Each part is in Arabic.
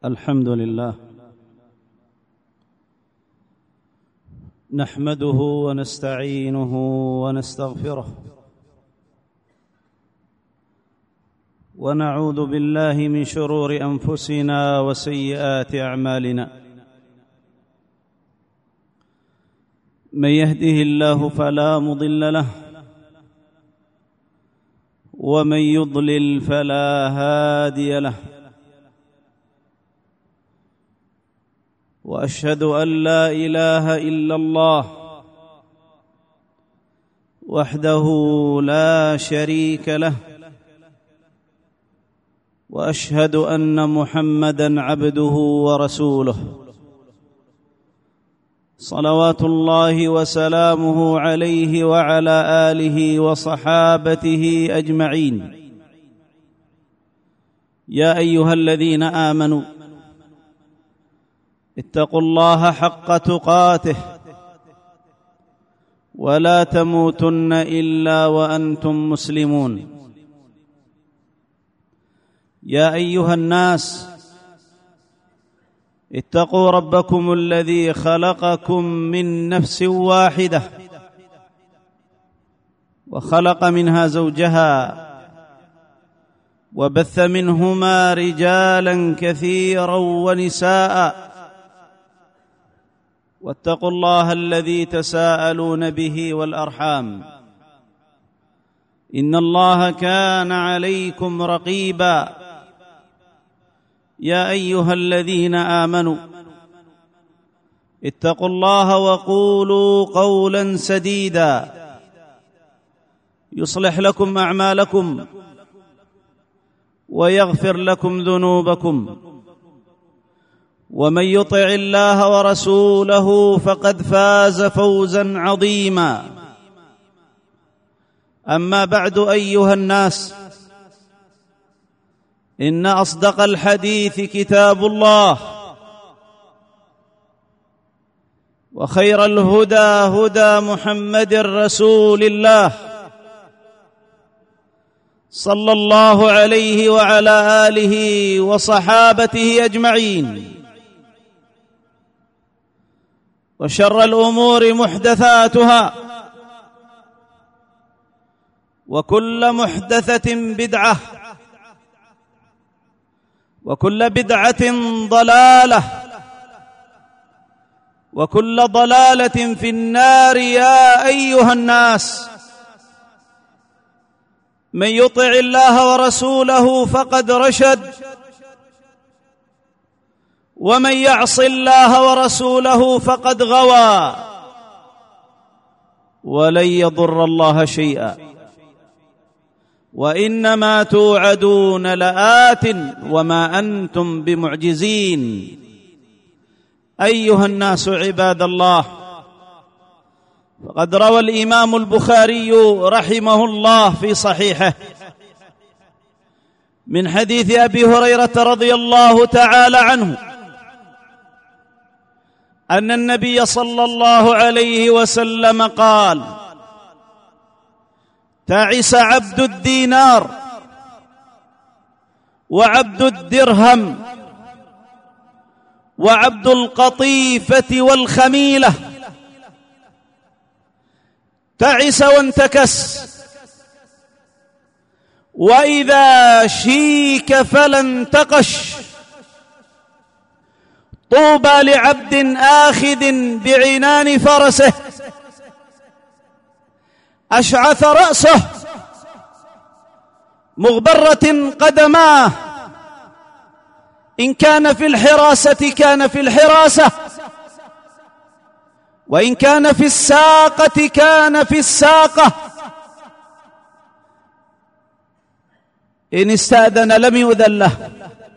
الحمد لله نحمده ونستعينه ونستغفره ونعوذ بالله من شرور أنفسنا وسيئات أعمالنا. من يهده الله فلا مضل له ومن يضلل فلا هادي له، وأشهد أن لا إله إلا الله وحده لا شريك له، وأشهد أن محمدًا عبده ورسوله صلوات الله وسلامه عليه وعلى آله وصحابته أجمعين. يا أيها الذين آمنوا اتقوا الله حق تقاته ولا تموتن إلا وأنتم مسلمون. يا أيها الناس اتقوا ربكم الذي خلقكم من نفس واحدة وخلق منها زوجها وبث منهما رجالا كثيرا ونساء، واتقوا الله الذي تساءلون به والأرحام إن الله كان عليكم رقيبا. يا أيها الذين آمنوا اتقوا الله وقولوا قولا سديدا يصلح لكم أعمالكم ويغفر لكم ذنوبكم، ومن يطع الله ورسوله فقد فاز فوزا عظيما. أما بعد أيها الناس، إن أصدق الحديث كتاب الله، وخير الهدى هدى محمد رسول الله صلى الله عليه وعلى آله وصحابته أجمعين. وشر الأمور محدثاتها، وكل محدثة بدعة، وكل بدعة ضلالة، وكل ضلالة في النار. يا أيها الناس، من يطع الله ورسوله فقد رشد، ومن يعص الله ورسوله فقد غوى، ولن يضر الله شيئا، وإنما توعدون لآت وما أنتم بمعجزين. أيها الناس عباد الله، فقد روى الإمام البخاري رحمه الله في صحيحه من حديث أبي هريرة رضي الله تعالى عنه أن النبي صلى الله عليه وسلم قال: تعس عبد الدينار وعبد الدرهم وعبد القطيفة والخميلة. تعس وانتكس، وإذا شيك فلا انتقش. طوبى لعبد آخذ بعنان فرسه أشعث رأسه مغبرة قدماه، إن كان في الحراسة كان في الحراسة، وإن كان في الساقة كان في الساقة. إن استأذن لم يؤذن له،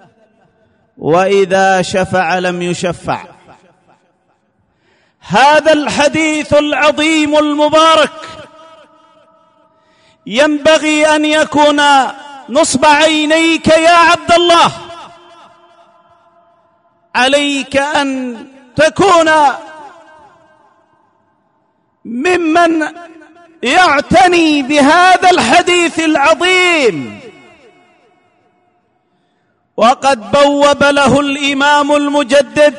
وإذا شفع لم يشفع. هذا الحديث العظيم المبارك ينبغي أن يكون نصب عينيك يا عبد الله. عليك أن تكون ممن يعتني بهذا الحديث العظيم، وقد بوب له الإمام المجدد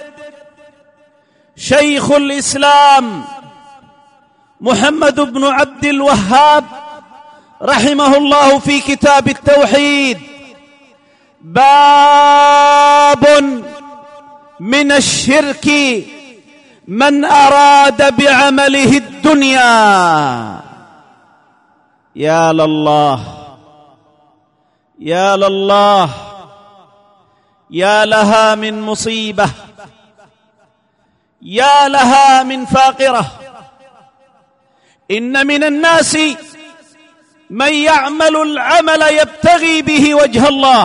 شيخ الإسلام محمد بن عبد الوهاب رحمه الله في كتاب التوحيد باب من الشرك من أراد بعمله الدنيا. يا لله يا لله، يا لها من مصيبة، يا لها من فاقرة. إن من الناس من يعمل العمل يبتغي به وجه الله،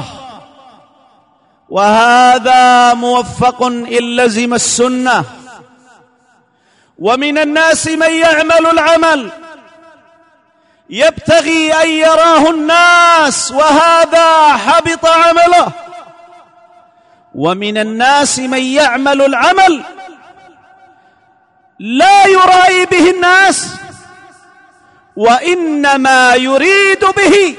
وهذا موفق إن لزم السنة. ومن الناس من يعمل العمل يبتغي أن يراه الناس، وهذا حبط عمله. ومن الناس من يعمل العمل لا يرائي به الناس، وإنما يريد به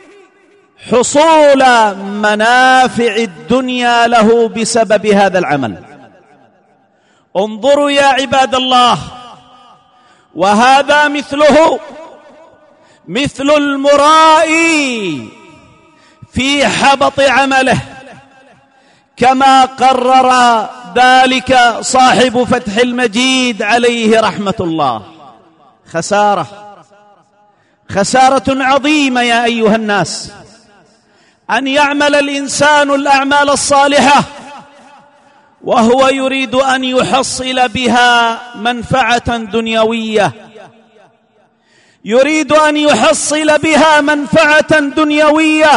حصول منافع الدنيا له بسبب هذا العمل. انظروا يا عباد الله، وهذا مثل المرائي في حبط عمله، كما قرر ذلك صاحب فتح المجيد عليه رحمة الله. خسارة عظيمة يا أيها الناس أن يعمل الإنسان الأعمال الصالحة وهو يريد أن يحصل بها منفعة دنيوية، يريد أن يحصل بها منفعة دنيوية،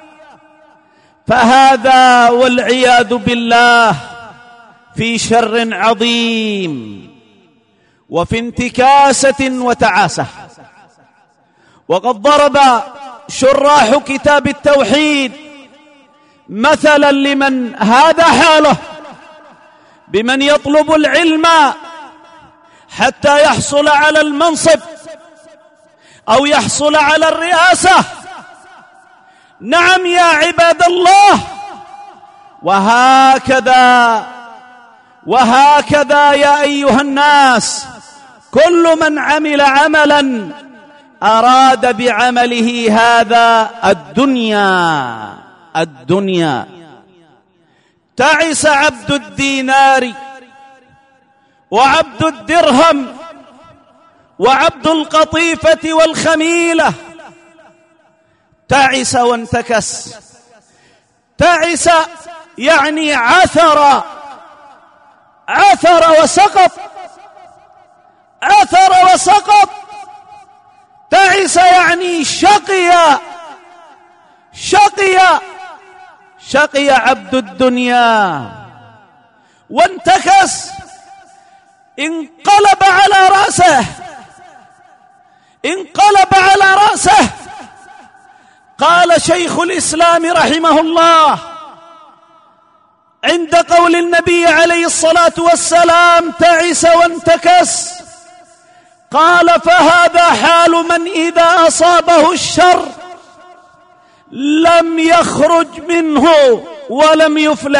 فهذا والعياذ بالله في شر عظيم وفي انتكاسة وتعاسة. وقد ضرب شراح كتاب التوحيد مثلا لمن هذا حاله بمن يطلب العلم حتى يحصل على المنصب أو يحصل على الرئاسة. نعم يا عباد الله، وهكذا يا أيها الناس، كل من عمل عملا أراد بعمله هذا الدنيا. تعس عبد الدينار وعبد الدرهم وعبد القطيفة والخميلة. تعس وانتكس. تعس يعني عثر وسقط. تعس يعني شقي عبد الدنيا وانتكس، انقلب على رأسه. قال شيخ الإسلام رحمه الله عند قول النبي عليه الصلاة والسلام تعس وانتكس، قال فهذا حال من إذا أصابه الشر لم يخرج منه ولم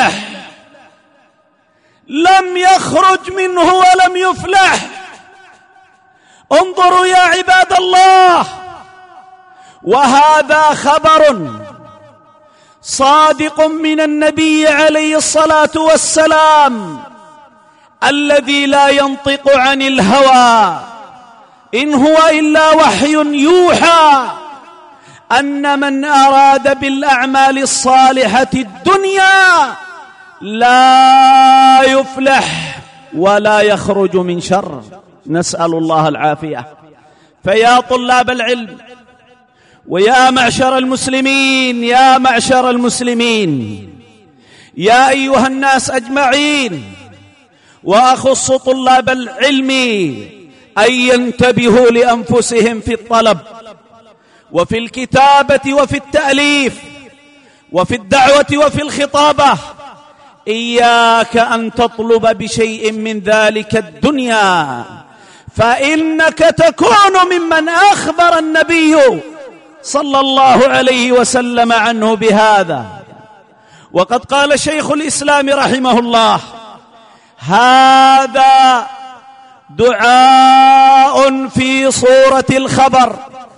يفلح. انظروا يا عباد الله، وهذا خبر صادق من النبي عليه الصلاة والسلام الذي لا ينطق عن الهوى، إن هو إلا وحي يوحى، أن من أراد بالأعمال الصالحة الدنيا لا يفلح ولا يخرج من شر، نسأل الله العافية. فيا طلاب العلم ويا معشر المسلمين، يا أيها الناس أجمعين، وأخص طلاب العلم أن ينتبهوا لأنفسهم في الطلب وفي الكتابة وفي التأليف وفي الدعوة وفي الخطابة. إياك أن تطلب بشيء من ذلك الدنيا، فإنك تكون ممن أخبر النبي صلى الله عليه وسلم عنه بهذا. وقد قال شيخ الإسلام رحمه الله: هذا دعاء في صورة الخبر،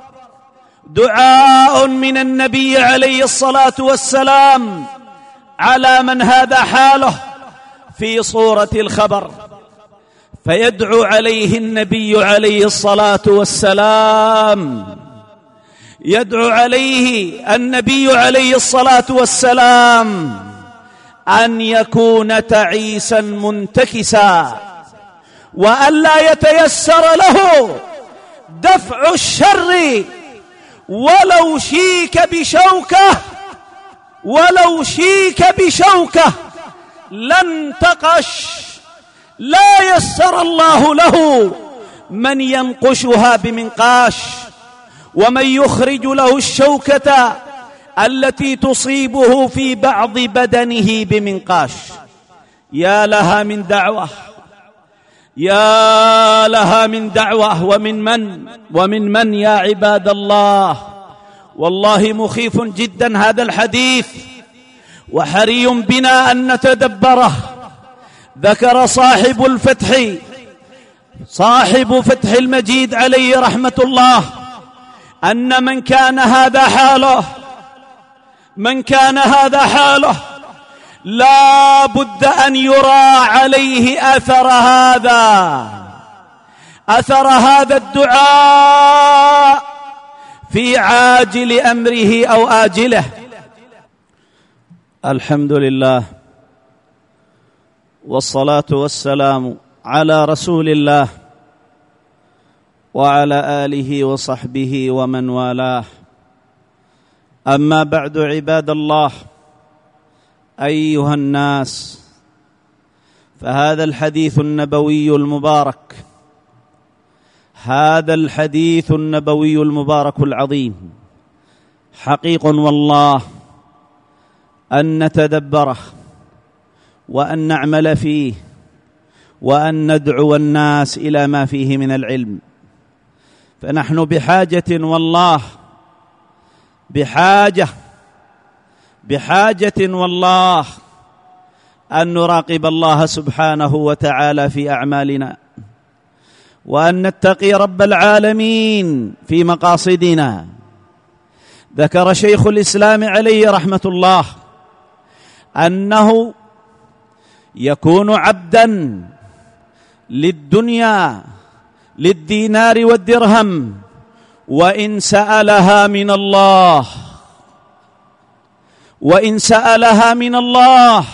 دعاء من النبي عليه الصلاة والسلام على من هذا حاله في صورة الخبر، فيدعو عليه النبي عليه الصلاة والسلام، يدعو عليه النبي عليه الصلاة والسلام أن يكون تعيسا منتكسا، وألا يتيسر له دفع الشر ولو شيك بشوكة لانتقش، لا يسر الله له من ينقشها بمنقاش، ومن يخرج له الشوكة التي تصيبه في بعض بدنه بمنقاش. يا لها من دعوة، يا لها من دعوة، ومن من يا عباد الله. والله مخيف جدا هذا الحديث، وحري بنا أن نتدبره. ذكر صاحب فتح المجيد عليه رحمة الله أن من كان هذا حاله لا بد أن يرى عليه أثر هذا الدعاء في عاجل أمره أو آجله. الحمد لله والصلاة والسلام على رسول الله وعلى آله وصحبه ومن والاه. أما بعد، عباد الله أيها الناس، فهذا الحديث النبوي المبارك، هذا الحديث النبوي المبارك العظيم حقيق والله أن نتدبره وأن نعمل فيه وأن ندعو الناس إلى ما فيه من العلم. فنحن بحاجة والله، بحاجة والله أن نراقب الله سبحانه وتعالى في أعمالنا، وأن نتقي رب العالمين في مقاصدنا. ذكر شيخ الإسلام عليه رحمة الله أنه يكون عبدا للدنيا، للدينار والدرهم، وإن سألها من الله،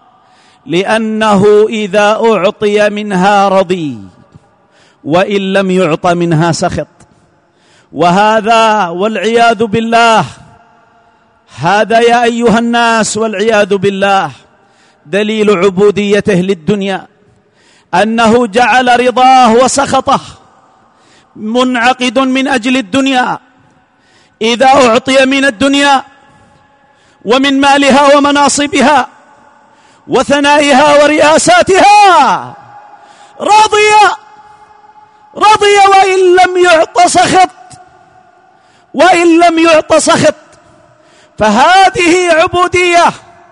لأنه إذا أعطي منها رضي، وإن لم يعط منها سخط. وهذا والعياذ بالله، هذا يا أيها الناس والعياذ بالله دليل عبوديته للدنيا، أنه جعل رضاه وسخطه منعقد من أجل الدنيا. إذا أعطي من الدنيا ومن مالها ومناصبها وثنائها ورئاساتها رضي وإن لم يعط سخط. فهذه عبودية،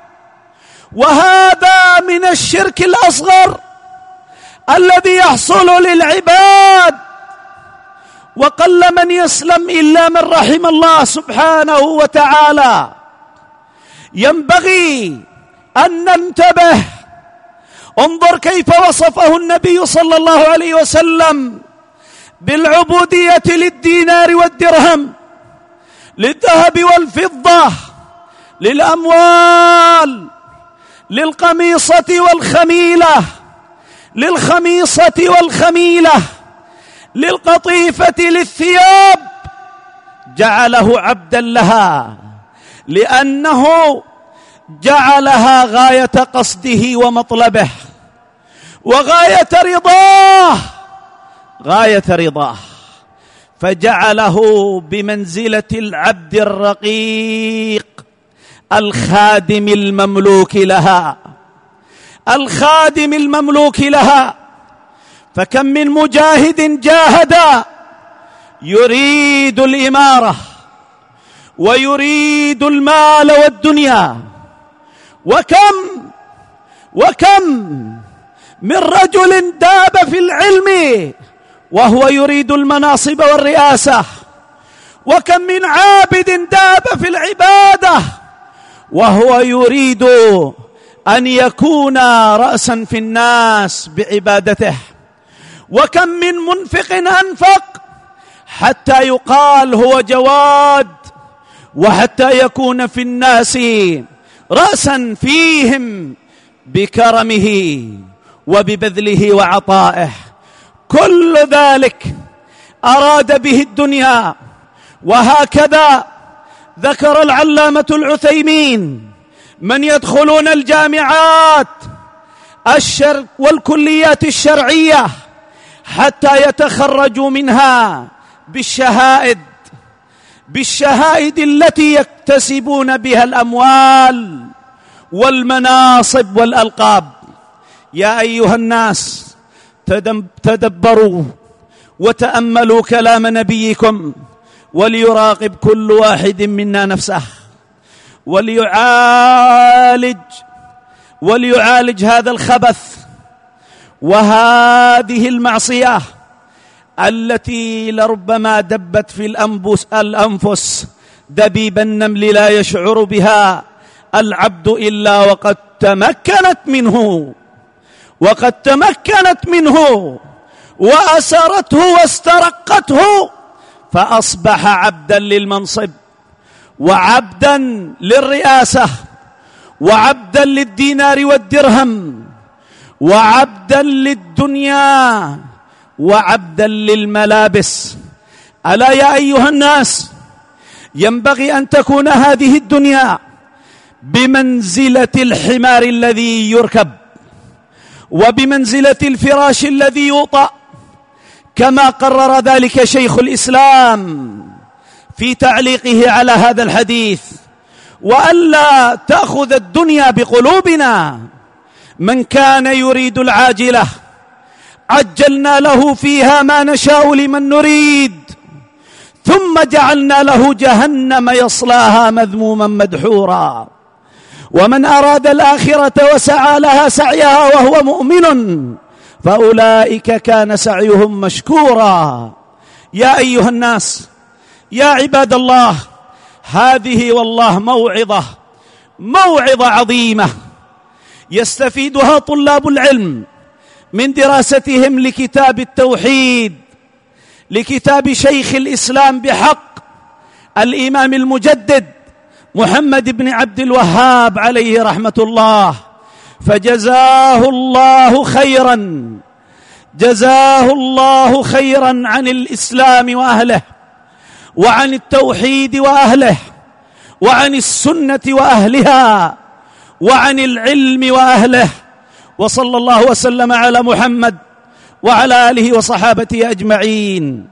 وهذا من الشرك الأصغر الذي يحصل للعباد، وقل من يسلم إلا من رحم الله سبحانه وتعالى. ينبغي أن ننتبه. انظر كيف وصفه النبي صلى الله عليه وسلم بالعبودية للدينار والدرهم، للذهب والفضة، للأموال، للخميصة والخميلة، للقطيفة، للثياب. جعله عبدا لها، لأنه جعلها غاية قصده ومطلبه وغاية رضاه، فجعله بمنزلة العبد الرقيق الخادم المملوك لها. فكم من مجاهد جاهد يريد الإمارة ويريد المال والدنيا، وكم من رجل داب في العلم وهو يريد المناصب والرئاسة، وكم من عابد داب في العبادة وهو يريد أن يكون رأسا في الناس بعبادته، وكم من منفق أنفق حتى يقال هو جواد، وحتى يكون في الناس رأسا فيهم بكرمه وببذله وعطائه. كل ذلك أراد به الدنيا. وهكذا ذكر العلامة العثيمين من يدخلون الجامعات والكليات الشرعية حتى يتخرجوا منها بالشهائد التي يكتسبون بها الأموال والمناصب والألقاب. يا أيها الناس تدبروا وتأملوا كلام نبيكم، وليراقب كل واحد منا نفسه، وليعالج هذا الخبث وهذه المعصية التي لربما دبت في الأنفس دبيب النمل لا يشعر بها العبد إلا وقد تمكنت منه وأسرته واسترقته، فأصبح عبدا للمنصب وعبدا للرئاسة وعبدا للدينار والدرهم وعبدا للدنيا وعبدا للملابس. ألا يا أيها الناس، ينبغي أن تكون هذه الدنيا بمنزلة الحمار الذي يركب وبمنزلة الفراش الذي يوطأ، كما قرر ذلك شيخ الإسلام في تعليقه على هذا الحديث. وألا تأخذ الدنيا بقلوبنا. من كان يريد العاجلة عجلنا له فيها ما نشاء لمن نريد، ثم جعلنا له جهنم يصلاها مذموما مدحورا. ومن أراد الآخرة وسعى لها سعيها وهو مؤمن فأولئك كان سعيهم مشكورا. يا أيها الناس، يا عباد الله، هذه والله موعظة عظيمة يستفيدها طلاب العلم من دراستهم لكتاب التوحيد، لكتاب شيخ الإسلام بحق الإمام المجدد محمد بن عبد الوهاب عليه رحمة الله. فجزاه الله خيرا عن الإسلام وأهله، وعن التوحيد وأهله، وعن السنة وأهلها، وعن العلم وأهله. وصلى الله وسلم على محمد وعلى آله وصحابته أجمعين.